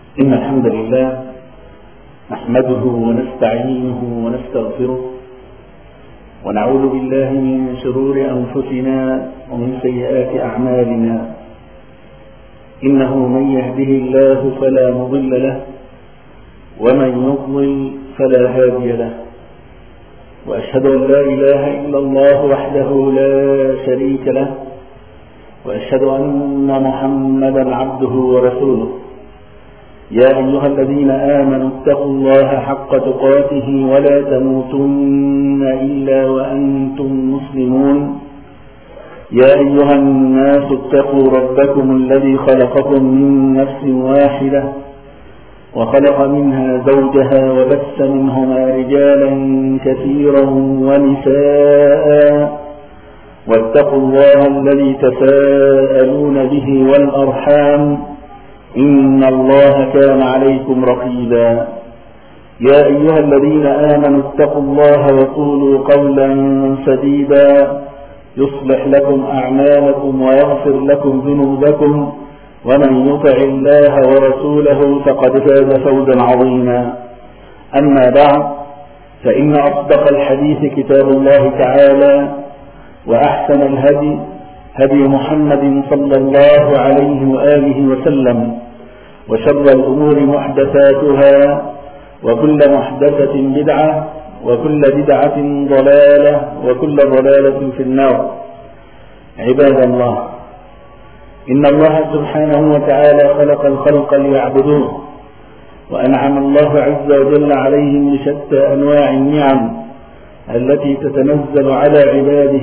إن الحمد لله نحمده ونستعينه ونستغفره ونعوذ بالله من شرور أنفسنا ومن سيئات أعمالنا. إنه من يهده الله فلا مضل له ومن يضلل فلا هادي له، وأشهد أن لا إله إلا الله وحده لا شريك له، وأشهد أن محمدا عبده ورسوله. يا أيها الذين آمنوا اتقوا الله حق تقاته ولا تموتن إلا وأنتم مسلمون. يا أيها الناس اتقوا ربكم الذي خلقكم من نفس واحدة وخلق منها زوجها وبث منهما رجالا كثيرا ونساء، واتقوا الله الذي تساءلون به والأرحام إن الله كان عليكم رقيبا. يا أيها الذين آمنوا اتقوا الله وقولوا قولا سديدا يصلح لكم أعمالكم ويغفر لكم ذنوبكم، ومن يطع الله ورسوله فقد فاز فوزا عظيما. أما بعد، فإن أصدق الحديث كتاب الله تعالى، وأحسن الهدي هدي محمد صلى الله عليه وآله وسلم، وشر الأمور محدثاتها، وكل محدثة بدعة، وكل بدعة ضلالة، وكل ضلالة في النار. عباد الله، إن الله سبحانه وتعالى خلق الخلق ليعبدوه، وأنعم الله عز وجل عليهم بشتى أنواع النعم التي تتنزل على عباده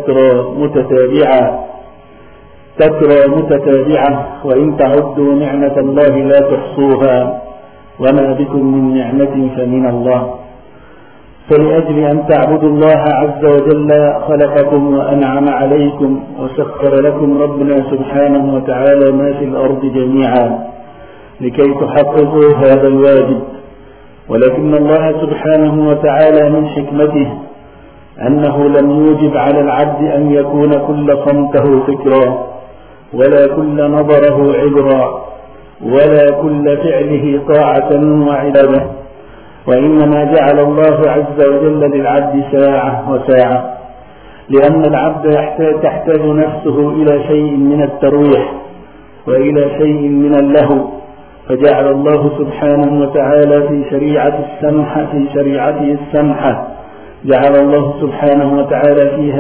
تترى متتابعة، وإن تعدوا نعمة الله لا تحصوها، وما بكم من نعمة فمن الله. فلأجل أن تعبدوا الله عز وجل خلقكم وأنعم عليكم، وسخر لكم ربنا سبحانه وتعالى ما في الأرض جميعا لكي تحققوا هذا الواجب. ولكن الله سبحانه وتعالى من حكمته أنه لم يوجب على العبد أن يكون كل صمته فكرا، ولا كل نظره عبرا، ولا كل فعله طاعة وعبادة، وإنما جعل الله عز وجل للعبد ساعة وساعة، لأن العبد تحتاج نفسه إلى شيء من الترويح وإلى شيء من اللهو، فجعل الله سبحانه وتعالى في شريعته السمحة جعل الله سبحانه وتعالى فيها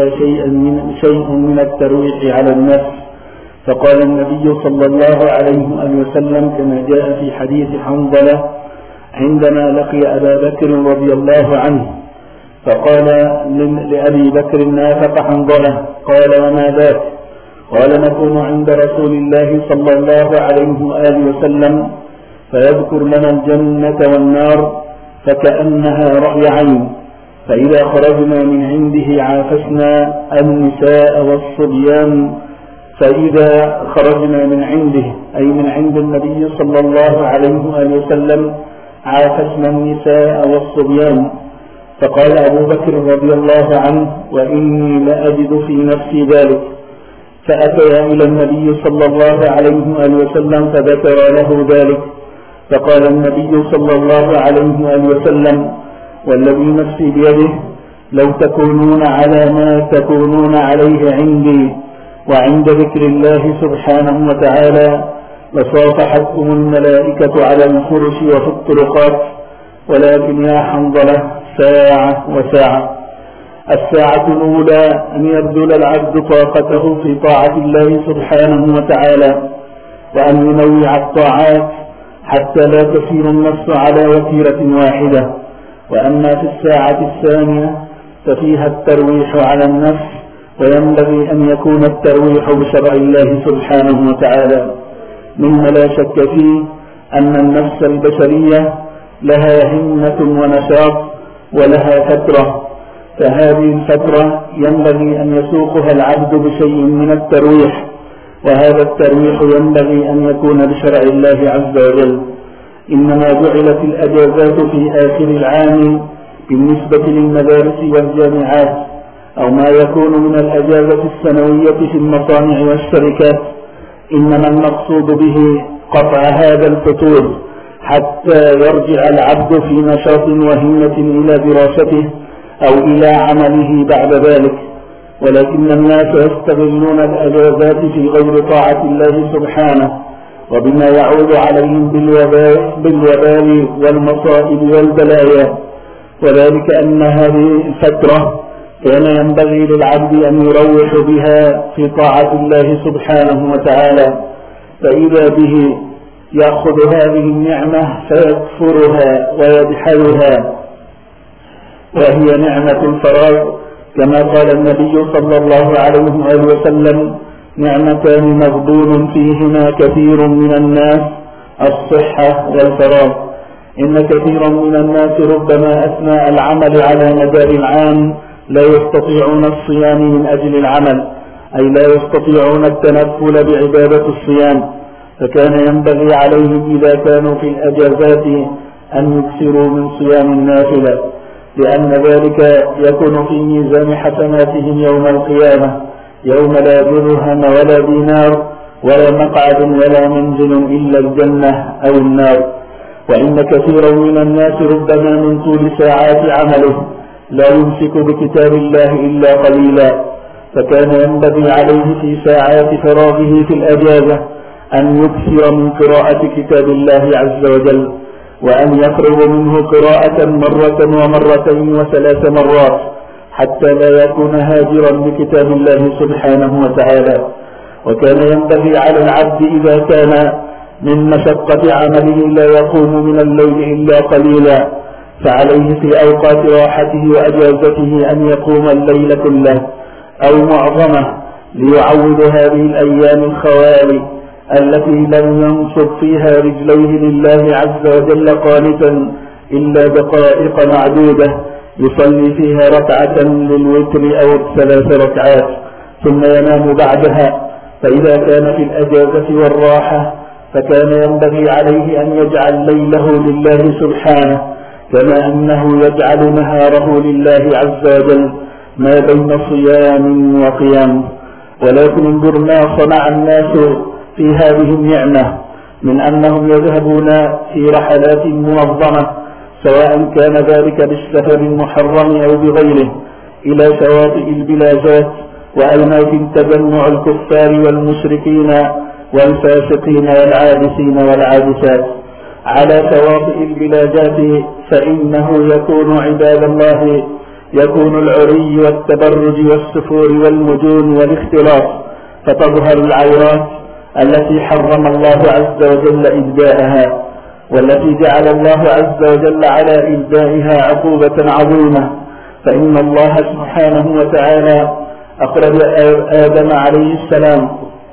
شيء من الترويح على النفس. فقال النبي صلى الله عليه وسلم كما جاء في حديث حنظلة عندما لقي أبا بكر رضي الله عنه، فقال لأبي بكر: نافق حنظلة؟ قال: وما ذاك؟ قال: نكون عند رسول الله صلى الله عليه وآله وسلم فيذكر لنا الجنة والنار فكأنها رأي عين، فإذا خرجنا من عنده عافسنا النساء والصبيان. فإذا خرجنا من عنده أي من عند النبي صلى الله عليه وآله وسلم عافسنا النساء والصبيان. فقال أبو بكر رضي الله عنه: وإني لأجد في نفسي ذلك. فأتيا إلى النبي صلى الله عليه وآله وسلم فذكر له ذلك، فقال النبي صلى الله عليه وآله وسلم: والذي نفسي بيده لو تكونون على ما تكونون عليه عندي وعند ذكر الله سبحانه وتعالى لصافحتكم الملائكة على الفرش وفي الطرقات، ولكن يا حنظلة ساعة وساعة. الساعة الأولى أن يبذل العبد طاقته في طاعة الله سبحانه وتعالى، وأن ينوع الطاعات حتى لا تسير النفس على وتيرة واحدة. وأما في الساعة الثانية ففيها الترويح على النفس، وينبغي أن يكون الترويح بشرع الله سبحانه وتعالى، مما لا شك فيه أن النفس البشرية لها همة ونشاط ولها فترة، فهذه الفترة ينبغي أن يسوقها العبد بشيء من الترويح، وهذا الترويح ينبغي أن يكون بشرع الله عز وجل. إنما جعلت الأجازات في آخر العام بالنسبة للمدارس والجامعات، أو ما يكون من الأجازة السنوية في المصانع والشركات، إنما المقصود به قطع هذا الفتور حتى يرجع العبد في نشاط وهمة إلى دراسته أو إلى عمله بعد ذلك. ولكن الناس يستغلون الأجازات في غير طاعة الله سبحانه، وبما يعود عليهم بالوبال والمصائب والبلايا. وذلك أن هذه الفترة كان ينبغي للعبد أن يروح بها في طاعة الله سبحانه وتعالى، فإذا به يأخذ هذه النعمة فيكفرها ويجحدها، وهي نعمة الفراغ، كما قال النبي صلى الله عليه وسلم: نعمتان مغبون فيهما كثير من الناس، الصحة والفراغ. إن كثيرا من الناس ربما أثناء العمل على مدار العام لا يستطيعون الصيام من أجل العمل، أي لا يستطيعون التنفل بعبادة الصيام، فكان ينبغي عليهم إذا كانوا في الأجازات أن يكثروا من صيام النافلة، لأن ذلك يكون في ميزان حسناتهم يوم القيامة، يوم لا درهم ولا دينار ولا مقعد ولا منزل إلا الجنة أو النار. وإن كثيرا من الناس ربما من طول ساعات عمله لا يمسك بكتاب الله إلا قليلا، فكان ينبغي عليه في ساعات فراغه في الأجازة أن يكثر من قراءة كتاب الله عز وجل، وأن يفرغ منه قراءة مرة ومرتين وثلاث مرات، حتى لا يكون هاجرا لكتاب الله سبحانه وتعالى. وكان ينبغي على العبد إذا كان من مشقة عمله لا يقوم من الليل إلا قليلا، فعليه في أوقات راحته وأجازته أن يقوم الليل كله أو معظمه، ليعوض هذه الأيام الخوالي التي لم ينصب فيها رجليه لله عز وجل قانتا إلا دقائق معدودة، يصلي فيها ركعة للوتر أو 3 ركعات ثم ينام بعدها. فإذا كان في الأجازة والراحة فكان ينبغي عليه أن يجعل ليله لله سبحانه، كما أنه يجعل نهاره لله عز وجل، ما بين صيام وقيام. ولكن انظر ما صنع الناس في هذه النعمة من أنهم يذهبون في رحلات منظمة، سواء كان ذلك بالسفر المحرم أو بغيره، إلى شواطئ البلاجات وأماكن تجمع الكفار والمشركين والفاسقين والعابسين والعابسات. على شواطئ البلاجات فإنه يكون عباد الله يكون العري والتبرج والسفور والمجون والاختلاط، فتظهر العورات التي حرم الله عز وجل إبداءها، والتي جعل الله عز وجل على إبدائها عقوبة عظيمة. فإن الله سبحانه وتعالى أخرج آدم عليه السلام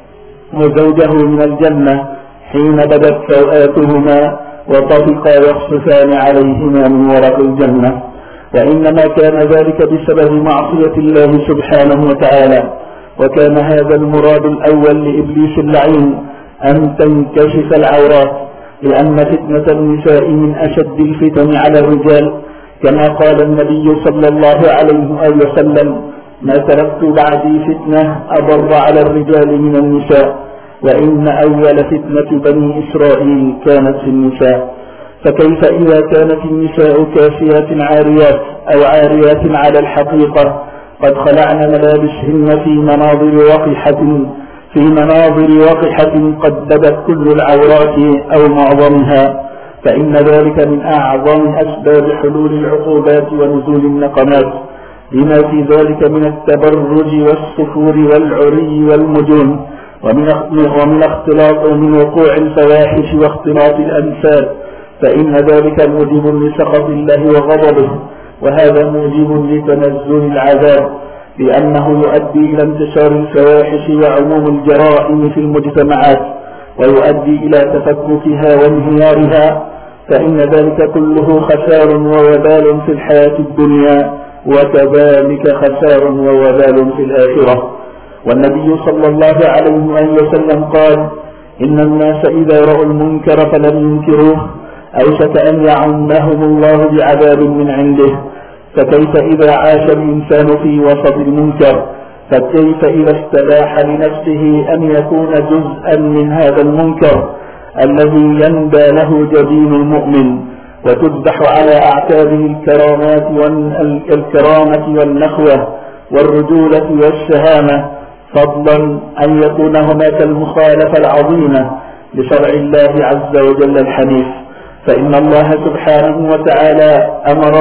وزوجه من الجنة حين بدت سوآتهما وطفقا يخصفان عليهما من ورق الجنة، وإنما كان ذلك بسبب معصية الله سبحانه وتعالى. وكان هذا المراد الأول لإبليس اللعين، أن تنكشف العورات، لأن فتنة النساء من أشد الفتن على الرجال، كما قال النبي صلى الله عليه وسلم: ما تركت بعدي فتنة أضر على الرجال من النساء، وإن أول فتنة بني إسرائيل كانت في النساء. فكيف إذا كانت النساء كاسيات عاريات أو عاريات على الحقيقة قد خلعن ملابسهن في مناظر وقحة قد بدت كل العورات أو معظمها، فإن ذلك من أعظم أسباب حلول العقوبات ونزول النقمات، لما في ذلك من التبرج والسفور والعري والمجون، ومن اختلاط ومن وقوع الفواحش واختلاط الأنساب، فإن ذلك موجب لسخط الله وغضبه، وهذا موجب لتنزل العذاب، لأنه يؤدي إلى انتشار الفواحش وعموم الجرائم في المجتمعات، ويؤدي إلى تفككها وانهيارها، فإن ذلك كله خسار ووبال في الحياة الدنيا، وكذلك خسار ووبال في الآخرة. والنبي صلى الله عليه وسلم قال: إن الناس إذا رأوا المنكر فلم ينكروه أوشك أن يعمهم الله بعذاب من عنده. فكيف إذا عاش الإنسان في وسط المنكر؟ فكيف إذا استباح لنفسه أن يكون جزءا من هذا المنكر الذي يندى له جبين المؤمن وتذبح على أعتابه الكرامة والنخوة والرجولة والشهامة، فضلا أن يكون هناك المخالفة العظيمة لشرع الله عز وجل الحنيف. فإن الله سبحانه وتعالى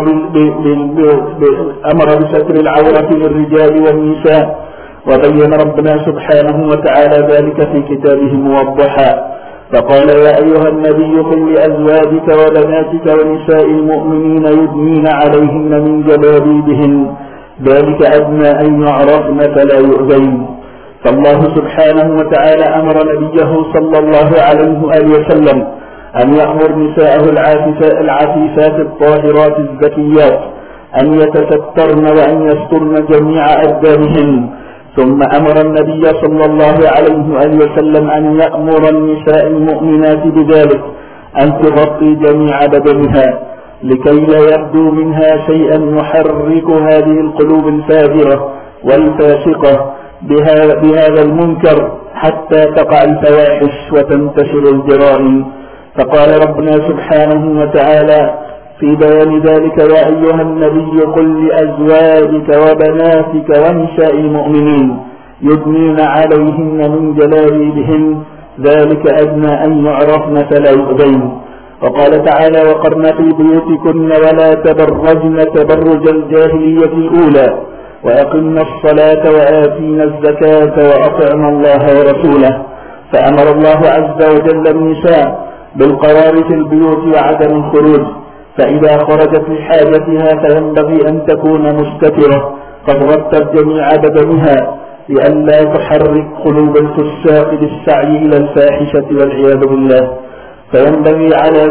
أمر بستر العورة للرجال والنساء، وبين ربنا سبحانه وتعالى ذلك في كتابه موضحا، فقال: يا أيها النبي قل لأزواجك وبناتك ونساء المؤمنين يدنين عليهن من جلابيبهن ذلك أدنى أن يعرفن فلا يؤذين. فالله سبحانه وتعالى أمر نبيه صلى الله عليه وآله وسلم أن يأمر نساءه العفيفات الطاهرات الزكيات أن يتسترن وأن يسترن جميع أبدانهن. ثم أمر النبي صلى الله عليه وآله وسلم أن يأمر النساء المؤمنات بذلك، أن تغطي جميع بدنها لكي لا يبدو منها شيئا يحرك هذه القلوب الفاجرة والفاسقة بهذا المنكر حتى تقع الفواحش وتنتشر الجرائم. فقال ربنا سبحانه وتعالى في بيان ذلك: يا أيها النبي قل لأزواجك وبناتك ونساء المؤمنين يدنين عليهن من جلابيبهن ذلك أدنى أن يعرفن فلا يؤذين. وقال تعالى: وقرن في بيوتكن ولا تبرجن تبرج الجاهلية الأولى وأقمن الصلاة وآتينا الزكاة وأطعنا الله ورسوله. فأمر الله عز وجل النساء بالقرار في البيوت وعدم الخروج، فإذا خرجت لحاجتها فينبغي أن تكون مستترة قد غطت جميع بدنها لئلا تحرك قلوب الفساق بالسعي إلى الفاحشة والعياذ بالله. فينبغي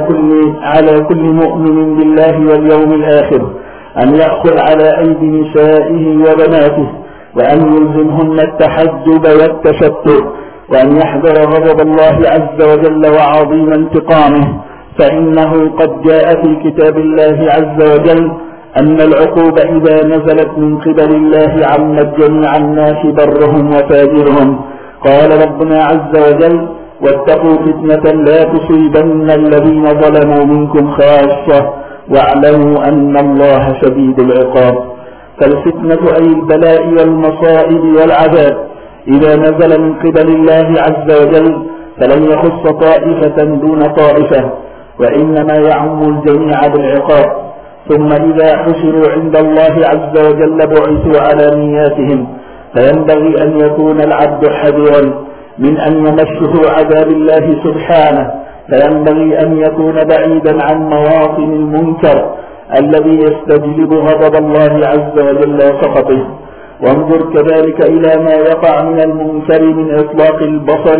على كل مؤمن بالله واليوم الآخر أن يأخذ على أيدي نسائه وبناته وأن يلزمهن التحجب والتستر، وأن يحذر غضب الله عز وجل وعظيم انتقامه، فإنه قد جاء في كتاب الله عز وجل أن العقوبة إذا نزلت من قبل الله عمت جميع الناس برهم وفاجرهم. قال ربنا عز وجل: واتقوا فتنة لا تصيبن الذين ظلموا منكم خاصة واعلموا أن الله شديد العقاب. فالفتنة أي البلاء والمصائب والعذاب إذا نزل من قبل الله عز وجل فلن يخص طائفة دون طائفة، وإنما يعم الجميع بالعقاب. ثم إذا حشروا عند الله عز وجل بعثوا على نياتهم، فينبغي أن يكون العبد حذرا من أن يمسه عذاب الله سبحانه، فينبغي أن يكون بعيدا عن مواطن المنكر الذي يستجلب غضب الله عز وجل وسخطه. وانظر كذلك إلى ما يقع من المنكر من إطلاق البصر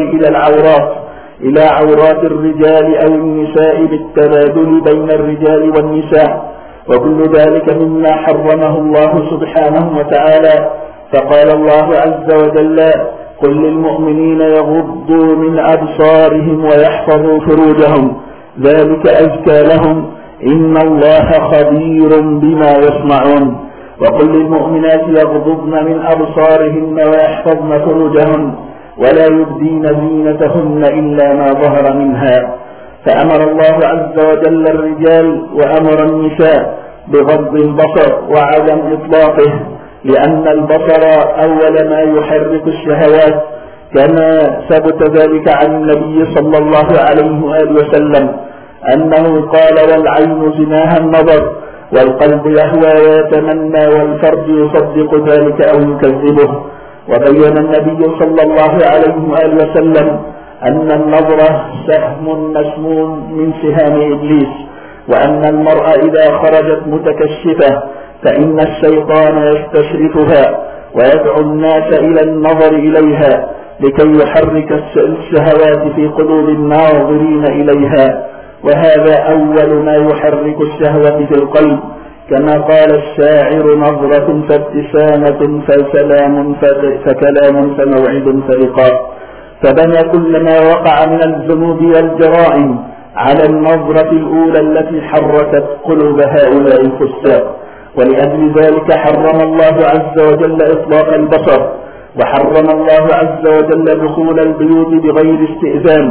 إلى عورات الرجال أو النساء بالتبادل بين الرجال والنساء، وكل ذلك مما حرمه الله سبحانه وتعالى. فقال الله عز وجل: قل للمؤمنين يغضوا من أبصارهم ويحفظوا فروجهم ذلك أزكى لهم إن الله خبير بما يصنعون. وقل للمؤمنات يغضضن من أبصارهن ويحفظن فروجهن ولا يبدين زينتهن إلا ما ظهر منها. فأمر الله عز وجل الرجال وأمر النساء بغض البصر وعدم إطلاقه، لأن البصر أول ما يحرك الشهوات، كما ثبت ذلك عن النبي صلى الله عليه وآله وسلم أنه قال: والعين زناها النظر والقلب يهوى ويتمنى والفرج يصدق ذلك أو يكذبه. وبين النبي صلى الله عليه وآله وسلم أن النظرة سهم مسموم من سهام إبليس، وأن المرأة إذا خرجت متكشفة فإن الشيطان يستشرفها ويدعو الناس إلى النظر إليها لكي يحرك الشهوات في قلوب الناظرين إليها، وهذا أول ما يحرك الشهوة في القلب، كما قال الشاعر: نظرة فابتسامة فسلام فكلام فموعد فلقاء. فبنى كل ما وقع من الذنوب والجرائم على النظرة الأولى التي حركت قلوب هؤلاء الفساق. ولأجل ذلك حرم الله عز وجل إطلاق البصر، وحرم الله عز وجل دخول البيوت بغير استئذان،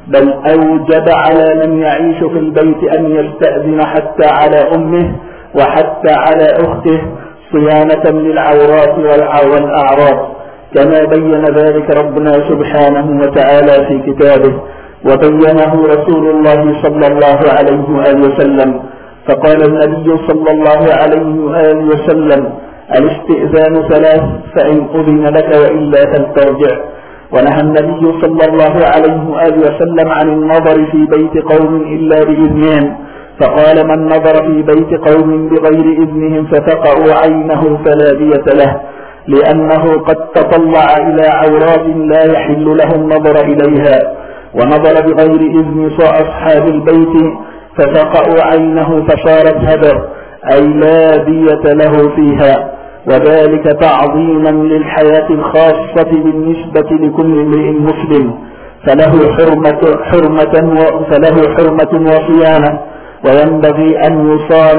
بل أوجب على من يعيش في البيت أن يستأذن حتى على أمه وحتى على أخته صيانة للعورات والأعراض، كما بين ذلك ربنا سبحانه وتعالى في كتابه، وبينه رسول الله صلى الله عليه وآله وسلم. فقال النبي صلى الله عليه وآله وسلم: الاستئذان 3، فإن أذن لك وإلا فلترجع. ونهى النبي صلى الله عليه وآله وسلم عن النظر في بيت قوم إلا بإذنهم، فقال: من نظر في بيت قوم بغير إذنهم فتقع عينه فلا دية له، لأنه قد تطلع إلى عورات لا يحل له النظر إليها. ونظر بغير إذن أصحاب البيت فتقع عينه فصارت هدر، أي لا دية له فيها، وذلك تعظيما للحياة الخاصة بالنسبة لكل امرئ مسلم، فله حرمة وصيانة، وينبغي أن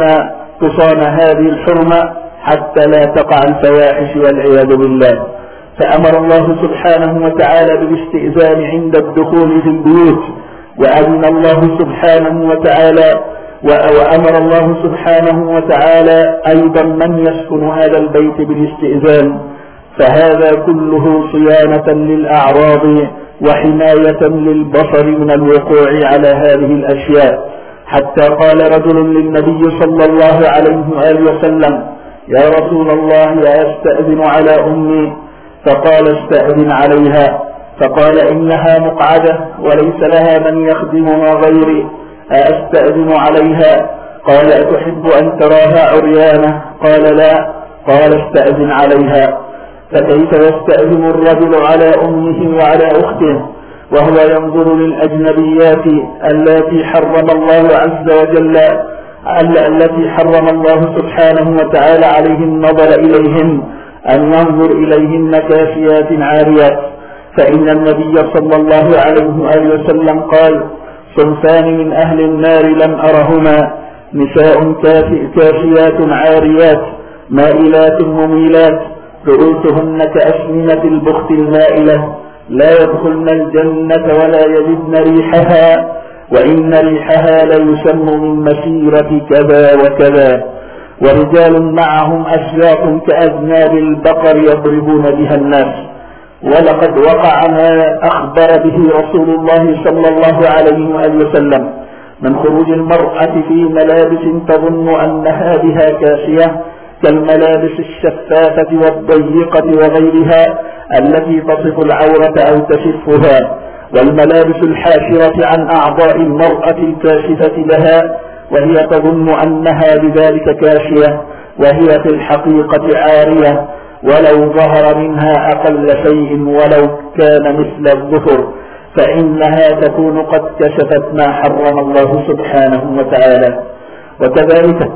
تصان هذه الحرمة حتى لا تقع الفواحش والعياذ بالله. فأمر الله سبحانه وتعالى بالاستئذان عند الدخول في البيوت، وأذن الله سبحانه وتعالى وأمر الله سبحانه وتعالى أيضا من يسكن هذا البيت بالاستئذان، فهذا كله صيانة للأعراض وحماية للبصر من الوقوع على هذه الأشياء. حتى قال رجل للنبي صلى الله عليه وآله وسلم: يا رسول الله، أستأذن على أمي؟ فقال: استأذن عليها. فقال: إنها مقعدة وليس لها من يخدمها غيري، أستأذن عليها؟ قال: أتحب أن تراها عريانة؟ قال: لا. قال: استأذن عليها. فكيف يستأذن الرجل على أمه وعلى أخته وهو ينظر للأجنبيات التي حرم الله عز وجل، التي حرم الله سبحانه وتعالى عليه النظر إليهن، أن ينظر إليهن كاسيات عاريات؟ فإن النبي صلى الله عليه وآله وسلم قال: صنفان من أهل النار لم أرهما، نساء كاسيات عاريات مائلات مميلات، رؤوسهن كأسنمة البخت المائلة، لا يدخلن الجنة ولا يجدن ريحها، وإن ريحها ليسم من مسيرة كذا وكذا. ورجال معهم أشياط كأذناب البقر يضربون بها الناس. ولقد وقع ما أخبر به رسول الله صلى الله عليه وآله وسلم من خروج المرأة في ملابس تظن أنها بها كاسية، كالملابس الشفافة والضيقة وغيرها التي تصف العورة أو تشفها، والملابس الحاشرة عن أعضاء المرأة الكاشفة لها وهي تظن أنها بذلك كاشية، وهي في الحقيقة عارية، ولو ظهر منها أقل شيء ولو كان مثل الظفر، فإنها تكون قد كشفت ما حرم الله سبحانه وتعالى. وكذلك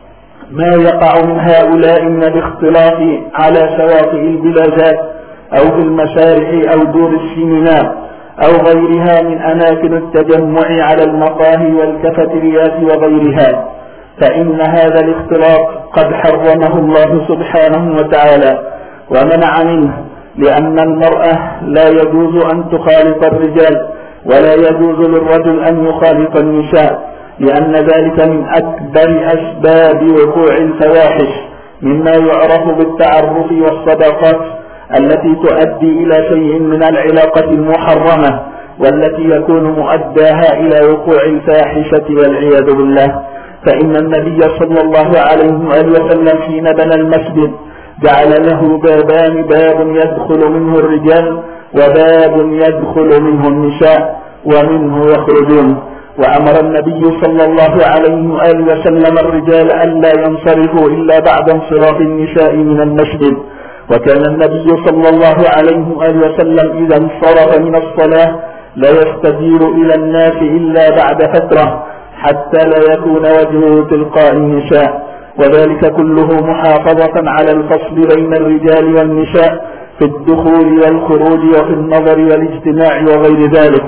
ما يقع من هؤلاء من الاختلاط على شواطئ البلاجات أو في المشارح أو دور السينما أو غيرها من أماكن التجمع على المقاهي والكافيتريات وغيرها، فإن هذا الاختلاط قد حرمه الله سبحانه وتعالى ومنع منه، لأن المرأة لا يجوز أن تخالط الرجال ولا يجوز للرجل أن يخالط النساء، لأن ذلك من أكبر أسباب وقوع الفواحش، مما يعرف بالتعرف والصداقات التي تؤدي إلى شيء من العلاقة المحرمة، والتي يكون مؤداها إلى وقوع الفاحشة والعياذ بالله. فإن النبي صلى الله عليه وآله وسلم حين بنى المسجد جعل له بابان، باب يدخل منه الرجال وباب يدخل منه النساء ومنه يخرجون. وأمر النبي صلى الله عليه وآله وسلم الرجال أن لا ينصرفوا إلا بعد انصراف النساء من المسجد، وكان النبي صلى الله عليه وآله وسلم إذا انصرف من الصلاة لا يستدير إلى الناس إلا بعد فترة حتى لا يكون وجهه تلقاء النساء، وذلك كله محافظة على الفصل بين الرجال والنساء في الدخول والخروج وفي النظر والاجتماع وغير ذلك.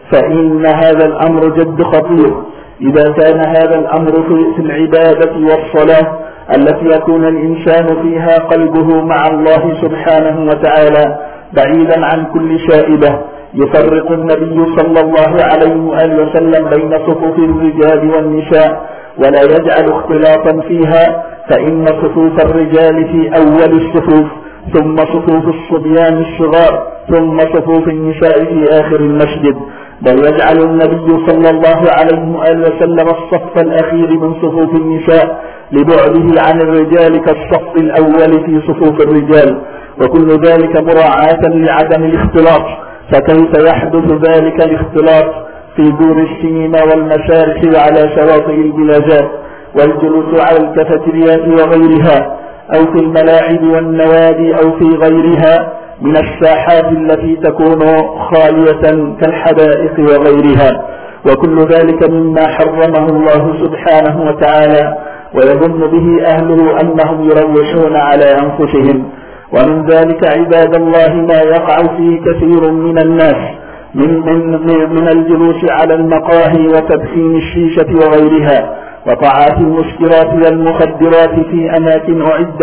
فإن هذا الأمر جد خطير إذا كان هذا الأمر في العبادة والصلاة التي يكون الإنسان فيها قلبه مع الله سبحانه وتعالى بعيدا عن كل شائبة، يفرق النبي صلى الله عليه وآله وسلم بين صفوف الرجال والنساء ولا يجعل اختلاطا فيها، فإن صفوف الرجال في أول الصفوف، ثم صفوف الصبيان الصغار، ثم صفوف النساء في آخر المسجد، بل يجعل النبي صلى الله عليه وآله وسلم الصف الأخير من صفوف النساء لبعده عن الرجال كالصف الأول في صفوف الرجال، وكل ذلك مراعاة لعدم الاختلاط. فكيف يحدث ذلك الاختلاط في دور السينما والمسارح وعلى شواطئ البلاجات والجلوس على الكافيتريات وغيرها، أو في الملاعب والنوادي أو في غيرها من الساحات التي تكون خالية كالحدائق وغيرها، وكل ذلك مما حرمه الله سبحانه وتعالى ويظن به أهله أنهم يروحون على أنفسهم. ومن ذلك عباد الله ما يقع فيه كثير من الناس من الجلوس على المقاهي وتدخين الشيشة وغيرها وطاعات المسكرات والمخدرات في أماكن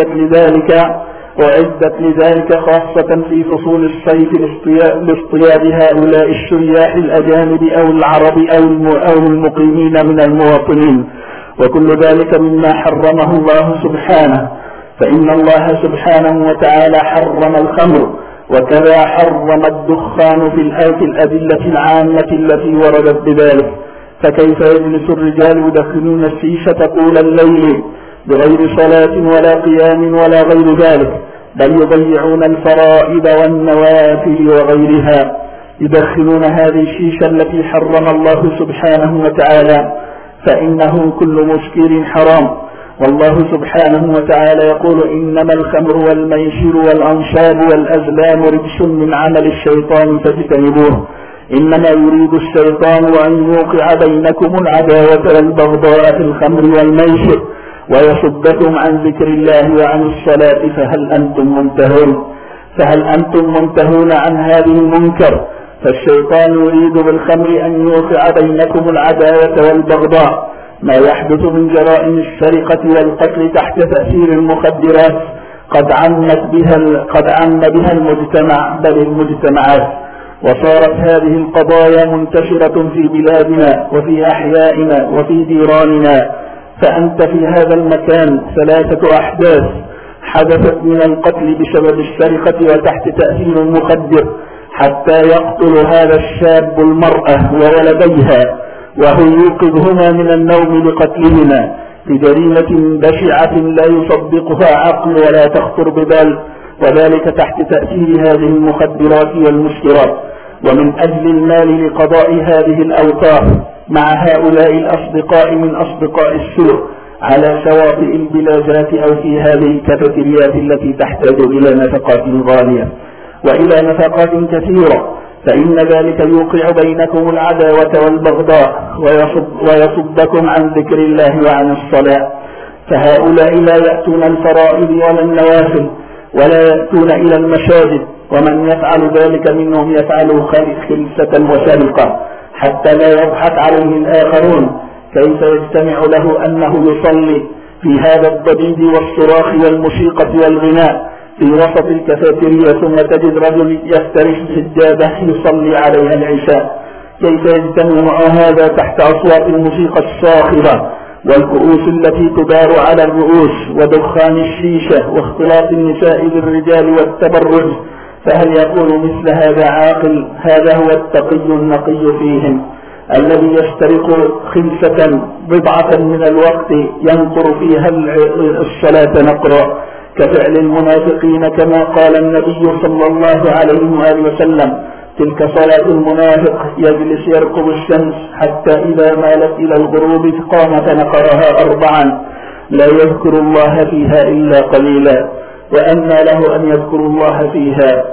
أعدت لذلك خاصة في فصول الصيف لاصطياد هؤلاء الشياح الأجانب أو العرب أو المقيمين من المواطنين، وكل ذلك مما حرمه الله سبحانه. فإن الله سبحانه وتعالى حرم الخمر، وكذا حرم الدخان في الأدلة العامة التي وردت بذلك. فكيف يجلس الرجال يدخنون الشيشة طول الليل بغير صلاة ولا قيام ولا غير ذلك، بل يضيعون الفرائض والنوافل وغيرها، يدخنون هذه الشيشة التي حرم الله سبحانه وتعالى، فإنه كل مسكر حرام. والله سبحانه وتعالى يقول: إنما الخمر والميسر والأنصاب والأزلام رجس من عمل الشيطان فاجتنبوه، إنما يريد الشيطان أن يوقع بينكم العداوة والبغضاء في الخمر والميسر ويصدكم عن ذكر الله وعن الصلاة فهل أنتم منتهون عن هذه المنكر؟ فالشيطان يريد بالخمر أن يوقع بينكم العداوة والبغضاء. ما يحدث من جرائم السرقة والقتل تحت تأثير المخدرات قد عم بها المجتمع بل المجتمعات، وصارت هذه القضايا منتشرة في بلادنا وفي أحيائنا وفي ديراننا. فأنت في هذا المكان 3 أحداث حدثت من القتل بسبب السرقة وتحت تأثير المخدر، حتى يقتل هذا الشاب المرأة وولديها وهو يوقظهما من النوم لقتلهما بجريمة بشعة لا يصدقها عقل ولا تخطر ببال، وذلك تحت تأثير هذه المخدرات والمسكرات. ومن أجل المال لقضاء هذه الأوقاف مع هؤلاء الأصدقاء من أصدقاء السوء على شواطئ البلاجات أو في هذه الكافيتريات التي تحتاج إلى نفقات غالية وإلى نفقات كثيرة، فإن ذلك يوقع بينكم العداوة والبغضاء ويصدكم عن ذكر الله وعن الصلاة. فهؤلاء لا يأتون الفرائض ولا النوافل ولا يأتون إلى المساجد، ومن يفعل ذلك منهم يفعله خلسة وسرقة حتى لا يضحك عليه الآخرون. كيف يجتمع له أنه يصلي في هذا الضجيج والصراخ والموسيقى والغناء في وسط الكافيتيريا، ثم تجد رجل يفترش سجادة يصلي عليها العشاء؟ كيف يجتمع هذا تحت أصوات الموسيقى الصاخبة والكؤوس التي تدار على الرؤوس ودخان الشيشة واختلاط النساء بالرجال والتبرج؟ فهل يقول مثل هذا عاقل؟ هذا هو التقي النقي فيهم الذي يسترق خلسة بضعة من الوقت ينقر فيها الصلاة نقرا كفعل المنافقين، كما قال النبي صلى الله عليه وآله وسلم: تلك صلاة المنافق، يجلس يرقب الشمس حتى إذا مالت إلى الغروب قام فنقرها 4 لا يذكر الله فيها إلا قليلا. وأنى له أن يذكر الله فيها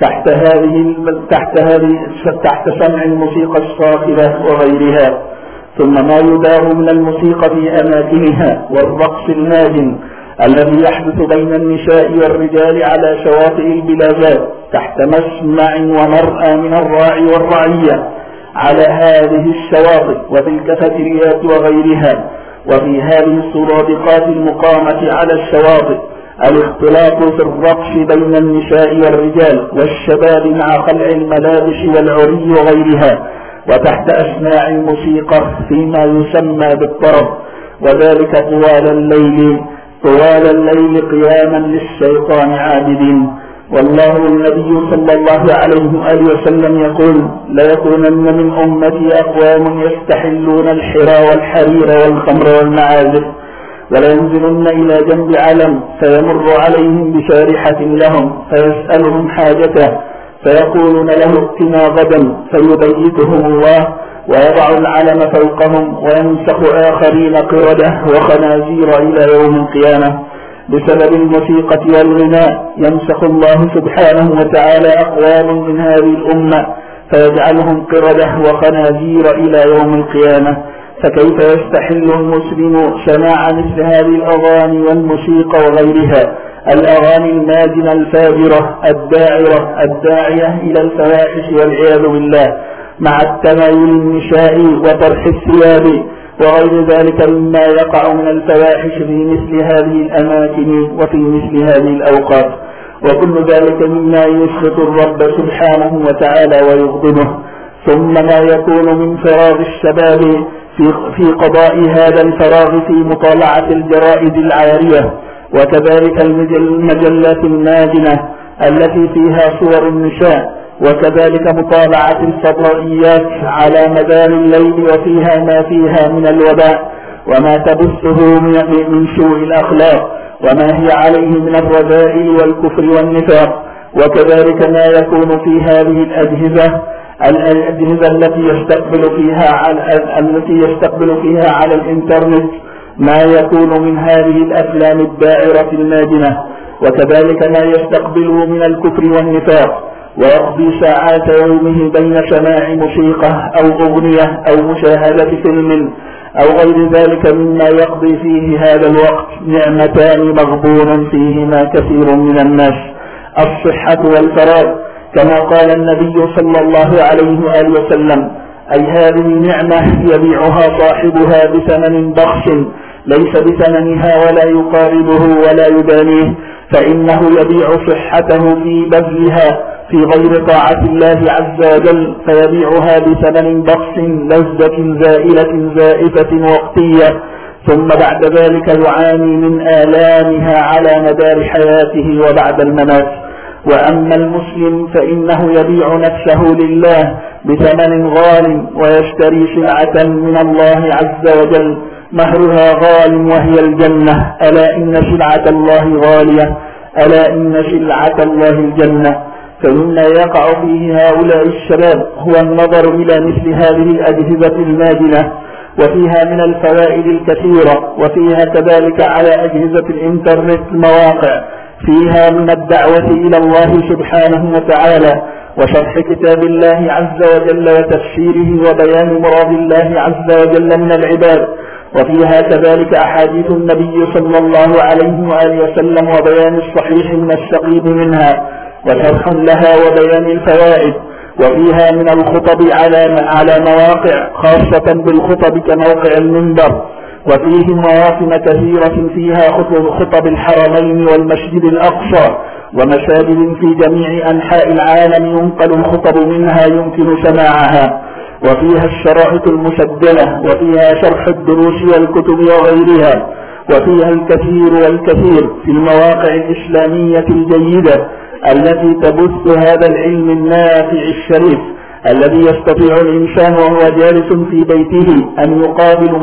تحت سمع الموسيقى الصاخبة وغيرها؟ ثم ما يدار من الموسيقى في أماكنها والرقص الناجم الذي يحدث بين النساء والرجال على شواطئ البلاجات تحت مسمع ومرأى من الراعي والرعية على هذه الشواطئ وفي الكافيتريات وغيرها، وفي هذه السرادقات المقامة على الشواطئ الاختلاط في الرقص بين النساء والرجال والشباب مع خلع الملابس والعري وغيرها، وتحت أسماع الموسيقى فيما يسمى بالطرب، وذلك طوال الليل قياما للشيطان عابدين. والله النبي صلى الله عليه وآله وسلم يقول: ليكونن من أمتي أقوام يستحلون الحرى والحرير والخمر والمعازف، ولينزلن إلى جنب علم فيمر عليهم بشارحة لهم فيسألهم حاجته فيقولون له: ائتنا غدا، فيبيتهم الله ويضع العلم فوقهم وينسخ آخرين قردة وخنازير إلى يوم القيامة. بسبب الموسيقى والغناء ينسخ الله سبحانه وتعالى أقوام من هذه الأمة فيجعلهم قردة وخنازير إلى يوم القيامة. فكيف يستحل المسلم سماع مثل هذه الأغاني والموسيقى وغيرها، الأغاني الماجنة الفاجرة الداعية إلى الفواحش والعياذ بالله، مع التمايل النسائي وطرح الثياب وغير ذلك مما يقع من الفواحش في مثل هذه الأماكن وفي مثل هذه الأوقات، وكل ذلك مما يسخط الرب سبحانه وتعالى ويغضبه. ثم ما يكون من فراغ الشباب في قضاء هذا الفراغ في مطالعة الجرائد العارية، وكذلك المجلات الناجنة التي فيها صور النساء، وكذلك مطالعة الفضائيات على مدار الليل وفيها ما فيها من الوباء وما تبثه من سوء الأخلاق وما هي عليه من الرذائل والكفر والنفاق، وكذلك ما يكون في هذه الأجهزة التي يستقبل فيها على الإنترنت ما يكون من هذه الأفلام الدائرة الماجنة، وكذلك ما يستقبل من الكفر والنفاق، ويقضي ساعات يومه بين سماع موسيقى أو أغنية أو مشاهدة فيلم أو غير ذلك مما يقضي فيه هذا الوقت نعمتان مغبون فيهما كثير من الناس: الصحة والفراغ، كما قال النبي صلى الله عليه وآله وسلم: أي هذه نعمة يبيعها صاحبها بثمن بخس ليس بثمنها ولا يقاربه ولا يدانيه، فإنه يبيع صحته في بذلها في غير طاعة الله عز وجل، فيبيعها بثمن بخس لذة زائلة زائفة وقتية، ثم بعد ذلك يعاني من آلامها على مدار حياته وبعد الممات. وأما المسلم فإنه يبيع نفسه لله بثمن غال ويشتري سلعة من الله عز وجل مهرها غال وهي الجنة: ألا إن سلعة الله غالية، ألا إن سلعة الله الجنة. فمما يقع فيه هؤلاء الشباب هو النظر إلى مثل هذه الأجهزة الماجنة، وفيها من الفوائد الكثيرة، وفيها كذلك على أجهزة الإنترنت المواقع فيها من الدعوة إلى الله سبحانه وتعالى وشرح كتاب الله عز وجل وتفسيره وبيان مراد الله عز وجل من العباد، وفيها كذلك أحاديث النبي صلى الله عليه وآله وسلم وبيان الصحيح من السقيم منها وشرح لها وبيان الفوائد، وفيها من الخطب على مواقع خاصة بالخطب كموقع المنبر، وفيه مواطن كثيرة فيها خطب الحرمين والمسجد الأقصى ومساجد في جميع أنحاء العالم ينقل الخطب منها يمكن سماعها، وفيها الشرائط المسجلة، وفيها شرح الدروس والكتب وغيرها، وفيها الكثير والكثير في المواقع الإسلامية الجيدة التي تبث هذا العلم النافع الشريف الذي يستطيع الإنسان وهو جالس في بيته أن يقابل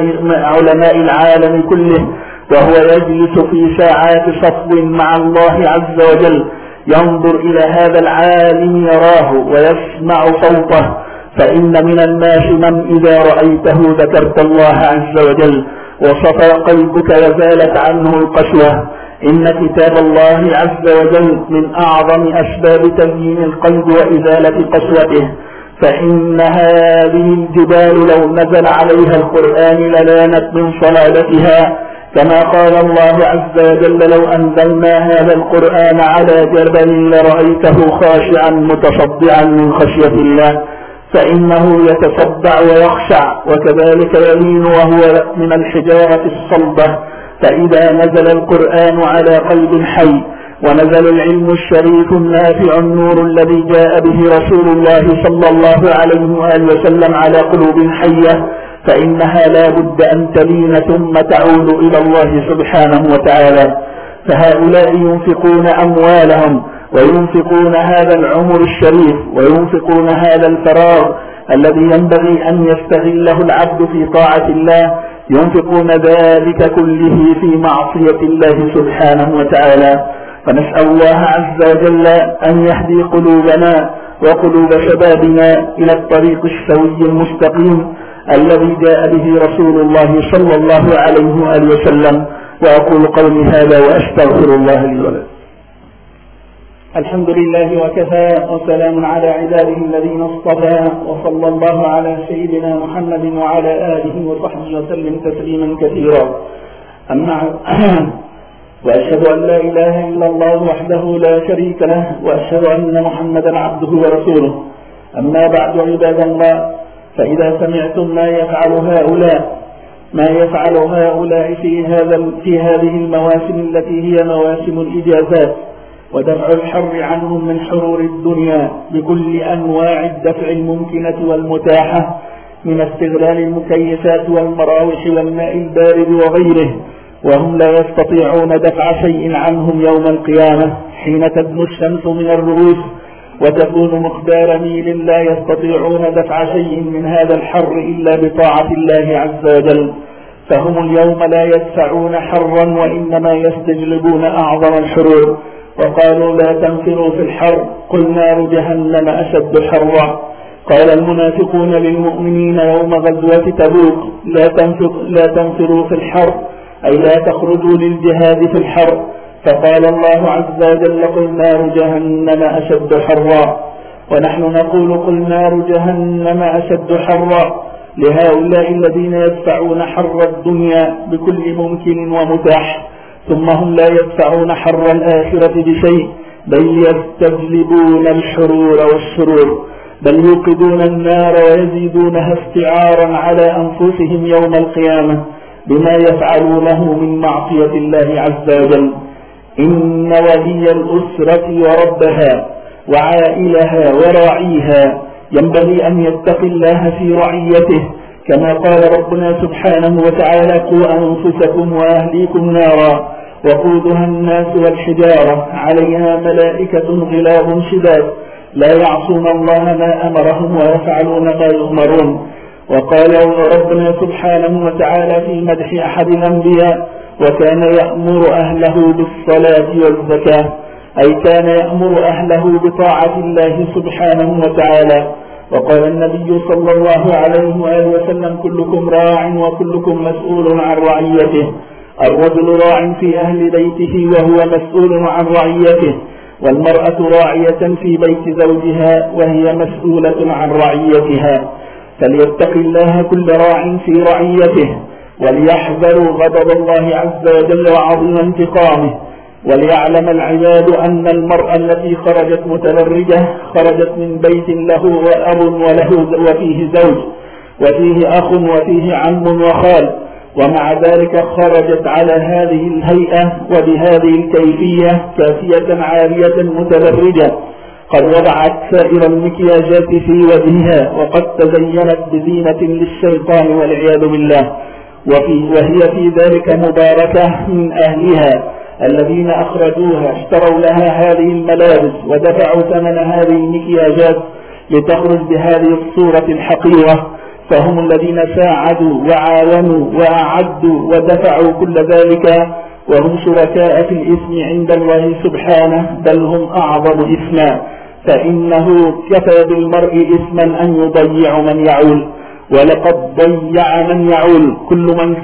علماء العالم كله وهو يجلس في ساعات صفو مع الله عز وجل، ينظر إلى هذا العالم يراه ويسمع صوته. فإن من الناس من إذا رأيته ذكرت الله عز وجل وصفى قلبك وزالت عنه القسوة. إن كتاب الله عز وجل من أعظم أسباب تزيين القلب وإزالة قسوته، فإن هذه الجبال لو نزل عليها القرآن للانت من صلابتها، كما قال الله عز وجل: لو أنزلنا هذا القرآن على جبل لرأيته خاشعا متصدعا من خشية الله، فإنه يتصدع ويخشع، وكذلك يلين وهو من الحجارة الصلبة. فإذا نزل القرآن على قلب حي ونزل العلم الشريف النافع النور الذي جاء به رسول الله صلى الله عليه وآله وسلم على قلوب حية فإنها لا بد أن تلين ثم تعود إلى الله سبحانه وتعالى. فهؤلاء ينفقون أموالهم وينفقون هذا العمر الشريف وينفقون هذا الفراغ الذي ينبغي أن يستغله العبد في طاعة الله، ينفقون ذلك كله في معصية الله سبحانه وتعالى. فنسأل الله عز وجل أن يهدي قلوبنا وقلوب شبابنا إلى الطريق السوي المستقيم الذي جاء به رسول الله صلى الله عليه وآله وسلم. وأقول قولي هذا وأستغفر الله لي ولكم. الحمد لله وكفى وسلام على عباده الذين اصطفى، وصلى الله على سيدنا محمد وعلى آله وصحبه وسلم تسليما كثيرا. وأشهد أن لا إله إلا الله وحده لا شريك له، وأشهد أن محمدا عبده ورسوله. أما بعد عباد الله، فإذا سمعتم ما يفعل هؤلاء في هذه المواسم التي هي مواسم الإجازات ودفع الحر عنهم من حرور الدنيا بكل أنواع الدفع الممكنة والمتاحة من استغلال المكيفات والمراوح والماء البارد وغيره، وهم لا يستطيعون دفع شيء عنهم يوم القيامة حين تدنو الشمس من الرؤوس وتكون مقدار ميل، لا يستطيعون دفع شيء من هذا الحر إلا بطاعة الله عز وجل. فهم اليوم لا يدفعون حرا وإنما يستجلبون أعظم الحرور. وقالوا لا تنفروا في الحر، قل نار جهنم أشد حرا. قال المنافقون للمؤمنين يوم غزوة تبوك لا تنفروا في الحر، أي لا تخرجوا للجهاد في الحر. فقال الله عز وجل قل نار جهنم أشد حرا. ونحن نقول قل نار جهنم أشد حرا لهؤلاء الذين يدفعون حر الدنيا بكل ممكن ومتاح، ثم هم لا يدفعون حر الآخرة بشيء، بل يستجلبون الحرور والشرور، بل يوقدون النار ويزيدونها استعارا على أنفسهم يوم القيامة بما يفعلونه من معصية الله عز وجل. إن ولي الأسرة وربها وعائلها وراعيها ينبغي أن يتقي الله في رعيته، كما قال ربنا سبحانه وتعالى قوا أنفسكم وأهليكم نارا وقودها الناس والحجارة عليها ملائكة غلاظ شداد لا يعصون الله ما أمرهم ويفعلون ما يؤمرون. وقال ربنا سبحانه وتعالى في مدح أحد الأنبياء وكان يأمر أهله بالصلاة والزكاة، أي كان يأمر أهله بطاعة الله سبحانه وتعالى. وقال النبي صلى الله عليه وآله وسلم كلكم راع وكلكم مسؤول عن رعيته. الرجل راع في أهل بيته وهو مسؤول عن رعيته، والمرأة راعية في بيت زوجها وهي مسؤولة عن رعيتها. فليتق الله كل راع في رعيته، وليحذروا غضب الله عز وجل وعظيم انتقامه. وليعلم العباد أن المرأة التي خرجت متبرجة خرجت من بيت له وأب وله وفيه زوج وفيه أخ وفيه عم وخال، ومع ذلك خرجت على هذه الهيئة وبهذه الكيفية كافية عارية متبرجة، قد وضعت سائر المكياجات في وجهها وقد تزينت بزينة للشيطان والعياذ بالله، وهي في ذلك مباركة من أهلها الذين أخرجوها اشتروا لها هذه الملابس ودفعوا ثمن هذه المكياجات لتخرج بهذه الصورة الحقيرة. فهم الذين ساعدوا وعاونوا وأعدوا ودفعوا كل ذلك، وهم شركاء في الإثم عند الله سبحانه، بل هم أعظم إثما، فإنه كفى بالمرء إثما أن يضيع من يعول، ولقد ضيع من يعول. كل من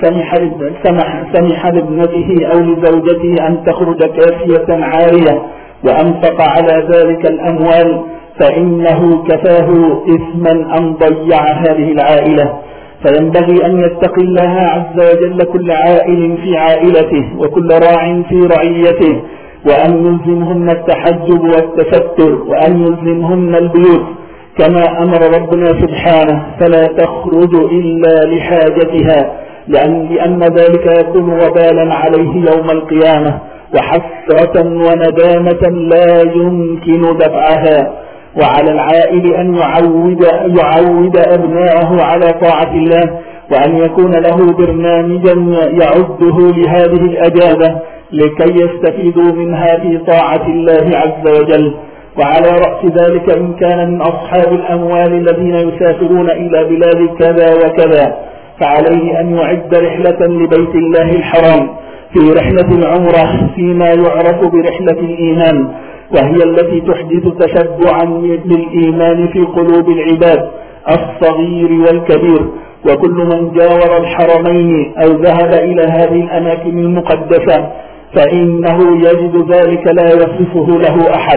سمح لابنته أو لزوجته أن تخرج كافية عارية وأنفق على ذلك الأموال فإنه كفاه إثما أن ضيع هذه العائلة. فينبغي أن يتقي الله عز وجل كل عائل في عائلته وكل راع في رعيته، وأن يلزمهن التحجب والتستر، وأن يلزمهن البيوت كما أمر ربنا سبحانه، فلا تخرج إلا لحاجتها لأن ذلك يكون وبالا عليه يوم القيامة وحسرة وندامة لا يمكن دفعها. وعلى العائل أن يعود أبناءه على طاعة الله، وأن يكون له برنامجا يعده لهذه الأجازة لكي يستفيدوا منها في طاعة الله عز وجل. وعلى رأس ذلك إن كان من أصحاب الأموال الذين يسافرون إلى بلاد كذا وكذا، فعليه أن يعد رحلة لبيت الله الحرام في رحلة العمرة فيما يعرف برحلة الإيمان، وهي التي تحدث تشجعا للإيمان في قلوب العباد الصغير والكبير. وكل من جاور الحرمين أو ذهب إلى هذه الأماكن المقدسة فإنه يجد ذلك لا يصفه له أحد،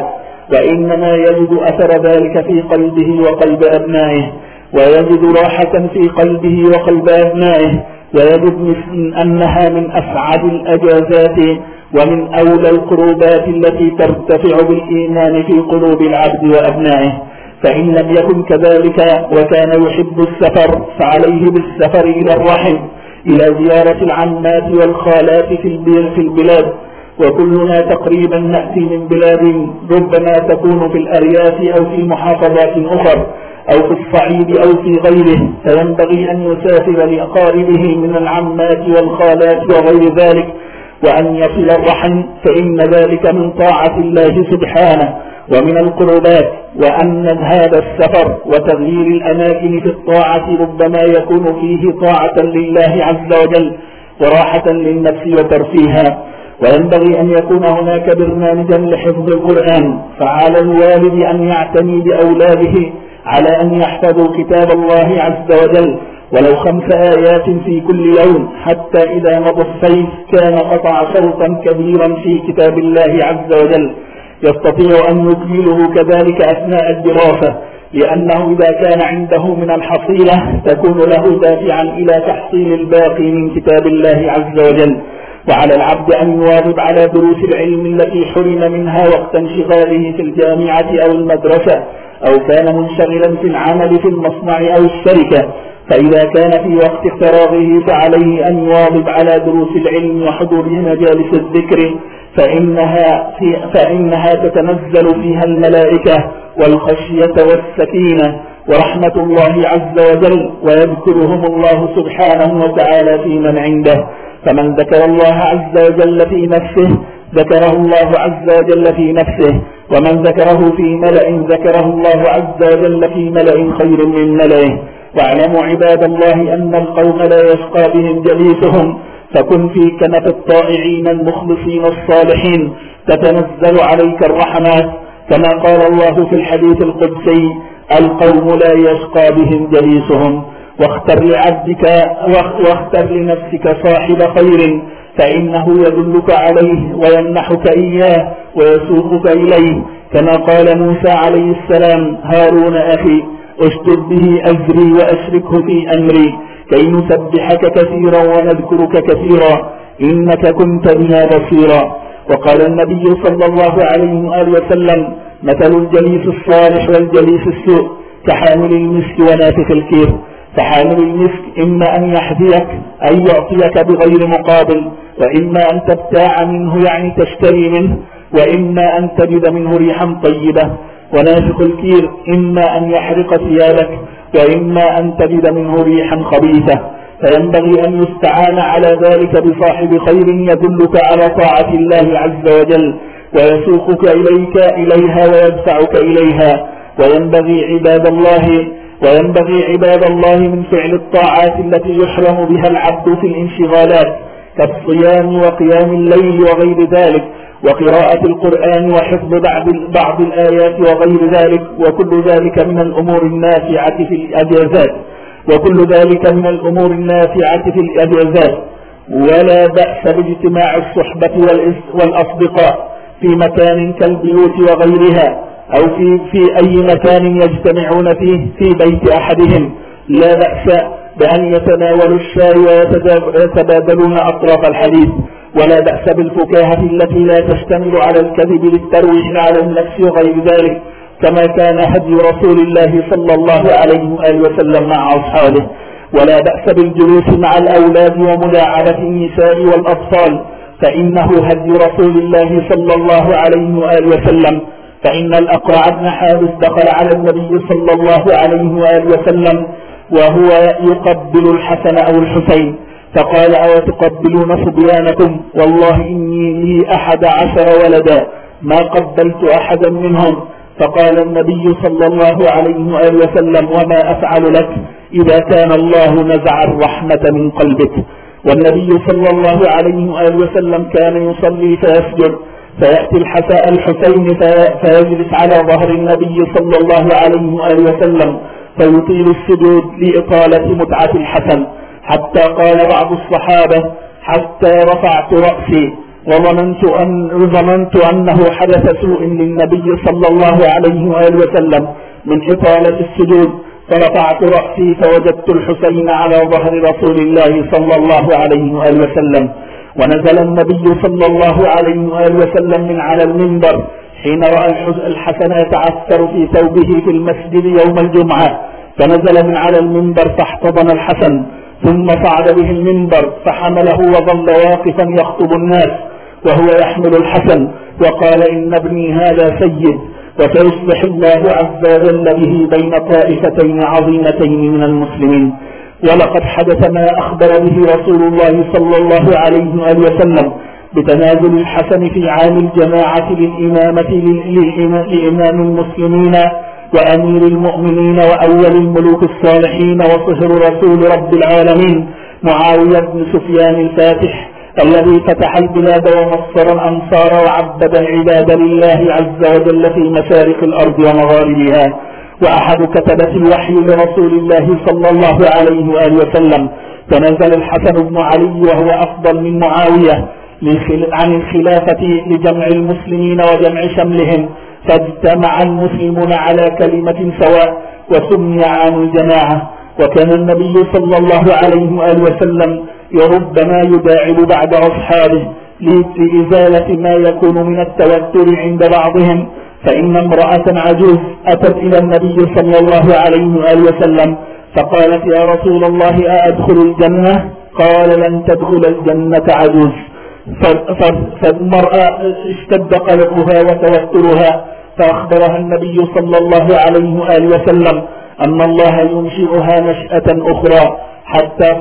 وإنما يجد أثر ذلك في قلبه وقلب أبنائه، ويجد راحة في قلبه وقلب أبنائه، ويجد أنها من أسعد الأجازات ومن أولى القربات التي ترتفع بالإيمان في قلوب العبد وأبنائه. فإن لم يكن كذلك وكان يحب السفر فعليه بالسفر إلى الرحم، إلى زيارة العمات والخالات في البلاد. وكلنا تقريبا نأتي من بلاد ربما تكون في الأرياف أو في محافظات أخرى أو في الصعيد أو في غيره، فينبغي أن يسافر لأقاربه من العمات والخالات وغير ذلك وأن يصل الرحم، فإن ذلك من طاعة الله سبحانه ومن القربات. وأن هذا السفر وتغيير الأماكن في الطاعة ربما يكون فيه طاعة لله عز وجل وراحة للنفس وترفيها. وينبغي أن يكون هناك برنامجا لحفظ القرآن، فعلى الوالد أن يعتني بأولاده على أن يحفظوا كتاب الله عز وجل ولو 5 آيات في كل يوم، حتى إذا مضى الصيف كان قطع شوطا كبيرا في كتاب الله عز وجل يستطيع أن يكمله كذلك أثناء الدراسة، لأنه إذا كان عنده من الحصيلة تكون له دافعا إلى تحصيل الباقي من كتاب الله عز وجل. وعلى العبد أن يواظب على دروس العلم التي حرم منها وقت انشغاله في الجامعة أو المدرسة، أو كان منشغلا في العمل في المصنع أو الشركة. فإذا كان في وقت فراغه فعليه أن يواظب على دروس العلم وحضور مجالس الذكر، فإنها تتنزل فيها الملائكة والخشية والسكينة ورحمة الله عز وجل، ويذكرهم الله سبحانه وتعالى في من عنده. فمن ذكر الله عز وجل في نفسه ذكره الله عز وجل في نفسه، ومن ذكره في ملأ ذكره الله عز وجل في ملأ خير من ملئه. واعلموا عباد الله أن القوم لا يشقى بهم جليسهم، فكن في كنف الطائعين المخلصين الصالحين تتنزل عليك الرحمات، كما قال الله في الحديث القدسي: القوم لا يشقى بهم جليسهم. واختر لنفسك صاحب خير، فإنه يدلك عليه ويمنحك إياه ويسوقك إليه، كما قال موسى عليه السلام: هارون أخي اشدد به أزري وأشركه في أمري كي نسبحك كثيرا ونذكرك كثيرا إنك كنت بنا بصيرا. وقال النبي صلى الله عليه وآله وسلم: مثل الجليس الصالح والجليس السوء كحامل المسك ونافخ الكير. فحامل المسك إما أن يحذيك أي يعطيك بغير مقابل، وإما أن تبتاع منه يعني تشتري منه، وإما أن تجد منه ريحا طيبة. ونافخ الكير إما أن يحرق ثيابك، وإما أن تجد منه ريحا خبيثة. فينبغي أن يستعان على ذلك بصاحب خير يدلك على طاعة الله عز وجل ويسوقك إليها ويدفعك إليها. وينبغي عباد الله من فعل الطاعات التي يحرم بها العبد في الانشغالات كالصيام وقيام الليل وغير ذلك، وقراءة القرآن وحفظ بعض الآيات وغير ذلك، وكل ذلك من الأمور النافعة في الأجازات. ولا بأس باجتماع الصحبة والأصدقاء في مكان كالبيوت وغيرها، أو في أي مكان يجتمعون فيه في بيت أحدهم. لا بأس بأن يتناولوا الشاي ويتبادلون أطراف الحديث، ولا بأس بالفكاهة التي لا تشتمل على الكذب للترويح على النفس وغير ذلك، كما كان هدي رسول الله صلى الله عليه وآله وسلم مع أصحابه. ولا بأس بالجلوس مع الأولاد وملاعبة النساء والأطفال، فإنه هدي رسول الله صلى الله عليه وآله وسلم. فإن الأقرع بن حابس دخل على النبي صلى الله عليه وآله وسلم وهو يقبل الحسن أو الحسين، فقال: أو تقبلون صبيانكم؟ والله إني لي 11 ولدا ما قبلت أحدا منهم. فقال النبي صلى الله عليه وآله وسلم: وما أفعل لك إذا كان الله نزع الرحمة من قلبك. والنبي صلى الله عليه وآله وسلم كان يصلي فيسجد، فيأتي الحسين فيجلس على ظهر النبي صلى الله عليه وآله وسلم فيطيل السجود لإطالة متعة الحسن، حتى قال بعض الصحابة: حتى رفعت رأسي وظننت أنه حدث سوء للنبي صلى الله عليه وآله وسلم من إطالة السجود، فرفعت رأسي فوجدت الحسين على ظهر رسول الله صلى الله عليه وآله وسلم. ونزل النبي صلى الله عليه وآله وسلم من على المنبر حين رأى الحسن يتعثر في ثوبه في المسجد يوم الجمعة، فنزل من على المنبر فاحتضن الحسن، ثم صعد به المنبر فحمله وظل واقفا يخطب الناس وهو يحمل الحسن، وقال: إن ابني هذا سيد، وسيصلح الله عز وجل به بين طائفتين عظيمتين من المسلمين. ولقد حدث ما أخبر به رسول الله صلى الله عليه وآله وسلم بتنازل الحسن في عام الجماعة للإمامة لإمام المسلمين وأمير المؤمنين وأول الملوك الصالحين وصهر رسول رب العالمين معاوية بن سفيان الفاتح، الذي فتح البلاد ونصر الأنصار وعبد العباد لله عز وجل في مشارق الأرض ومغاربها، وأحد كتبة الوحي لرسول الله صلى الله عليه وآله وسلم. تنزل الحسن بن علي وهو أفضل من معاوية عن الخلافة لجمع المسلمين وجمع شملهم، فاجتمع المسلمون على كلمة سواء وسمي عام الجماعة. وكان النبي صلى الله عليه وآله وسلم ربما يداعب بعض أصحابه لإزالة ما يكون من التوتر عند بعضهم، فإن امرأة عجوز أتت إلى النبي صلى الله عليه وآله وسلم فقالت: يا رسول الله أأدخل الجنة؟ قال: لن تدخل الجنة عجوز. فالمرأة اشتد قلقها وتوترها، فأخبرها النبي صلى الله عليه وآله وسلم أن الله ينشئها نشأة أخرى حتى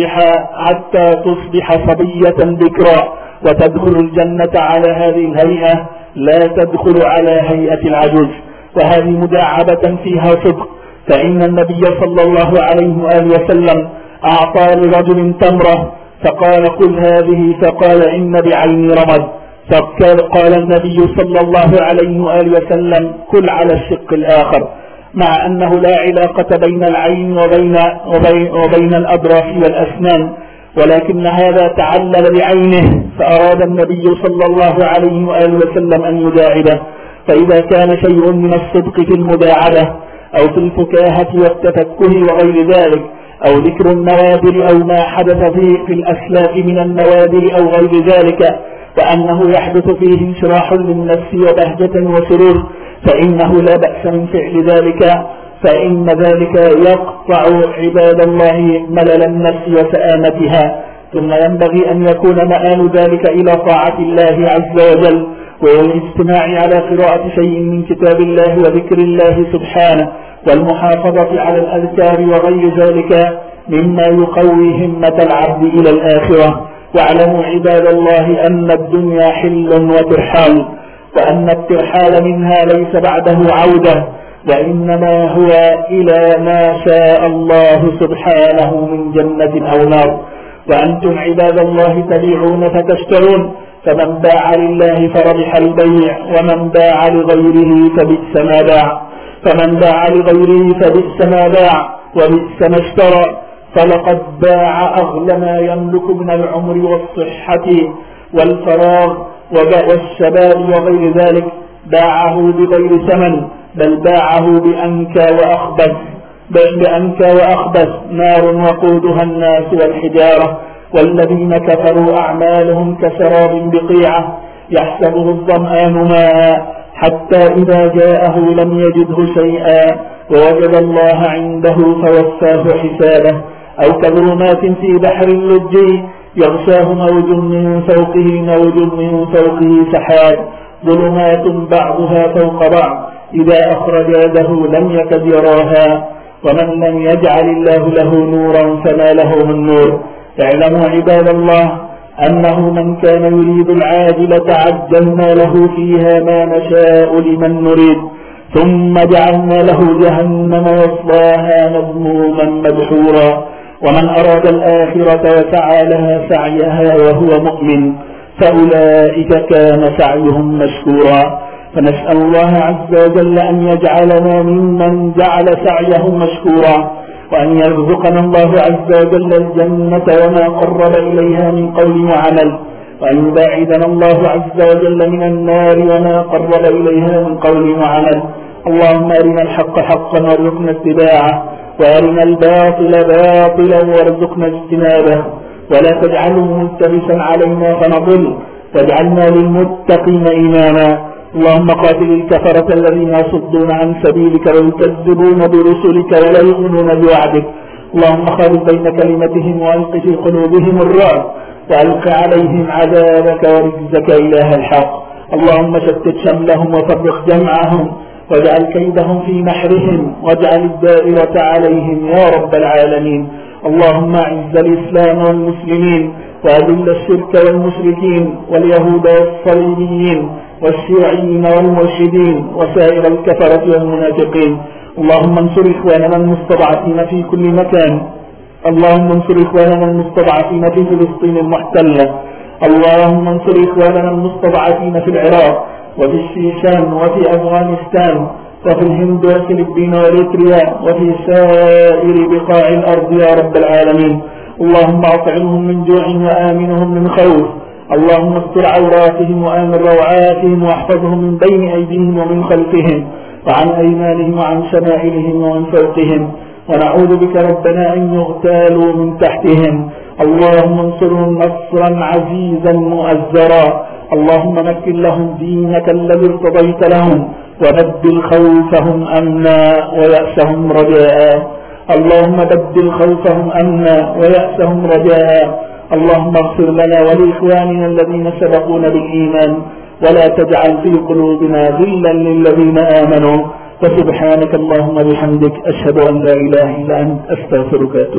تصبح صبية بكرا وتدخل الجنة على هذه الهيئة، لا تدخل على هيئة العجوز. وهذه مداعبة فيها صدق، فإن النبي صلى الله عليه وآله وسلم أعطى لرجل تمرة فقال: كل هذه، فقال: إن بعيني رمد. فقال النبي صلى الله عليه وآله وسلم: كل على الشق الآخر، مع أنه لا علاقة بين العين وبين الأبراس والأسنان، ولكن هذا تعلل بعينه، فأراد النبي صلى الله عليه وآله وسلم أن يداعبه. فإذا كان شيء من الصدق في المداعبة أو في الفكاهة والتفكه وغير ذلك، أو ذكر النوادر أو ما حدث في الأسلاف من النوادر أو غير ذلك، وأنه يحدث فيه انشراح للنفس وبهجة وسرور، فإنه لا بأس من فعل ذلك، فإن ذلك يقطع عباد الله ملل النفس وسآمتها. ثم ينبغي أن يكون مآل ذلك إلى طاعة الله عز وجل، والاجتماع على قراءة شيء من كتاب الله وذكر الله سبحانه، والمحافظة على الأذكار وغير ذلك مما يقوي همة العبد إلى الآخرة. واعلموا عباد الله أن الدنيا حل وترحال، وأن الترحال منها ليس بعده عودة، وإنما هو إلى ما شاء الله سبحانه من جنة أو نار. وأنتم عباد الله تبيعون فتشترون، فمن باع لله فربح البيع، ومن باع لغيره فبئس ما باع، وبئس ما اشترى. فلقد باع أغلى ما يملك من العمر والصحة والفراغ والشباب وغير ذلك، باعه بغير ثمن، بل باعه بأنكى وأخبث نار وقودها الناس والحجارة. والذين كفروا أعمالهم كسراب بقيعة يحسبه الظمآن ماء حتى إذا جاءه لم يجده شيئا ووجد الله عنده فوفاه حسابه. أو كظلمات في بحر اللجي يغشاه موج من فوقه موج من فوقه سحاب ظلمات بعضها فوق بعض إذا أخرج يده لم يكد يراها ومن لم يجعل الله له نورا فما له من نور. اعلموا عباد الله أنه من كان يريد العاجلة عجلنا له فيها ما نشاء لمن نريد ثم جعلنا له جهنم يصلاها مذموما مدحورا. ومن أراد الآخرة وسعى لها سعيها وهو مؤمن فأولئك كان سعيهم مشكورا. فنسأل الله عز وجل أن يجعلنا ممن جعل سعيه مشكورا وأن يرزقنا الله عز وجل الجنة وما قرب إليها من قول وعمل وأن يباعدنا الله عز وجل من النار وما قرب إليها من قول وعمل. اللهم أرنا الحق حقا وارزقنا اتباعه وأرنا الباطل باطلا وارزقنا اجتنابه ولا تجعله ملتبسا علينا فنضل واجعلنا للمتقين إماما. اللهم قاتل الكفرة الذين يصدون عن سبيلك ويكذبون برسلك ولا يؤمنون بوعدك. اللهم خالف بين كلمتهم وألق في قلوبهم الرعب وألق عليهم عذابك ورجزك إله الحق. اللهم شتت شملهم وفرق جمعهم واجعل كيدهم في نحرهم واجعل الدائرة عليهم يا رب العالمين. اللهم أعز الإسلام والمسلمين وأذل الشرك والمشركين واليهود والصليبيين والشيوعيين والمرشدين وسائر الكفرة والمنافقين. اللهم انصر إخواننا المستضعفين في كل مكان. اللهم انصر إخواننا المستضعفين في فلسطين المحتلة. اللهم انصر إخواننا المستضعفين في العراق وفي الشيشان وفي أفغانستان وفي الهند وفلبين وإريتريا وفي سائر بقاع الأرض يا رب العالمين. اللهم أطعمهم من جوع وآمنهم من خوف. اللهم استر عوراتهم وآمن روعاتهم واحفظهم من بين أيديهم ومن خلفهم وعن أيمانهم وعن شمائلهم ومن فوقهم. ونعوذ بك ربنا أن يغتالوا من تحتهم. اللهم انصرهم نصرا عزيزا مؤزرا. اللهم مكن لهم دينك الذي ارتضيت لهم وبدل خوفهم أمنا ويأسهم رجاء. اللهم بدل خوفهم أمنا ويأسهم رجاء. اللهم اغفر لنا ولإخواننا الذين سبقونا بالإيمان ولا تجعل في قلوبنا غلا للذين آمنوا. وسبحانك اللهم بحمدك أشهد أن لا إله إلا أنت أستغفرك.